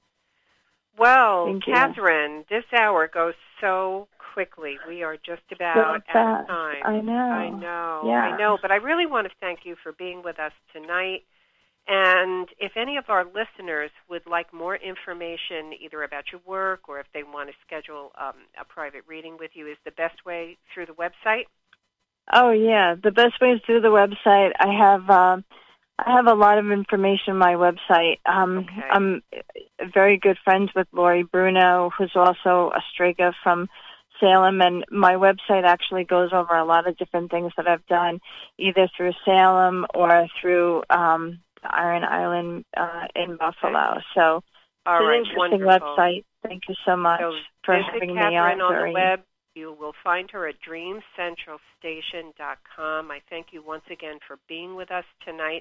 Well, Catherine, this hour goes so quickly. We are just about out of time. I know. But I really want to thank you for being with us tonight. And if any of our listeners would like more information either about your work or if they want to schedule a private reading with you, is the best way through the website? Oh, yeah. The best way is through the website. I have a lot of information on my website. I'm very good friends with Lori Bruno, who's also a Strega from Salem, and my website actually goes over a lot of different things that I've done, either through Salem or through Iron Island in Buffalo. So it's an interesting website. Thank you so much for having me Catherine on. On the web. You will find her at dreamcentralstation.com. I thank you once again for being with us tonight.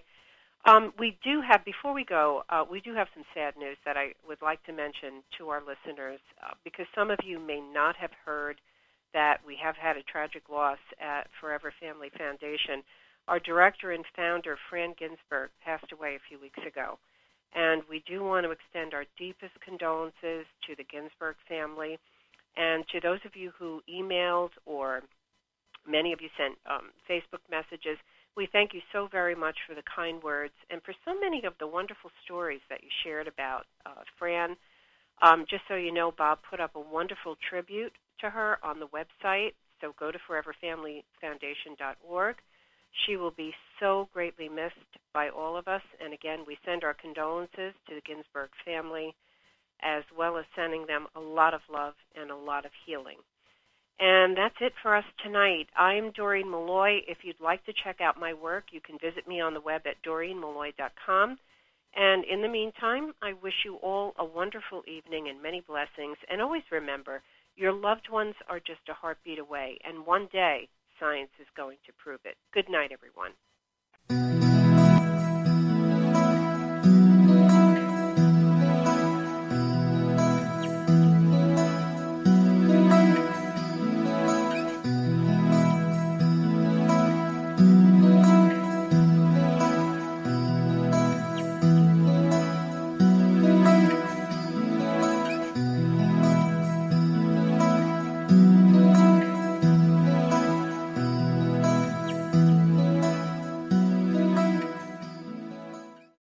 We do have, before we go, we do have some sad news that I would like to mention to our listeners because some of you may not have heard that we have had a tragic loss at Forever Family Foundation. Our director and founder, Fran Ginsburg, passed away a few weeks ago. And we do want to extend our deepest condolences to the Ginsburg family and to those of you who emailed or many of you sent Facebook messages. We thank you so very much for the kind words and for so many of the wonderful stories that you shared about Fran. Just so you know, Bob put up a wonderful tribute to her on the website, so go to foreverfamilyfoundation.org. She will be so greatly missed by all of us, and again, we send our condolences to the Ginsburg family, as well as sending them a lot of love and a lot of healing. And that's it for us tonight. I'm Doreen Malloy. If you'd like to check out my work, you can visit me on the web at doreenmalloy.com. And in the meantime, I wish you all a wonderful evening and many blessings. And always remember, your loved ones are just a heartbeat away, and one day science is going to prove it. Good night, everyone.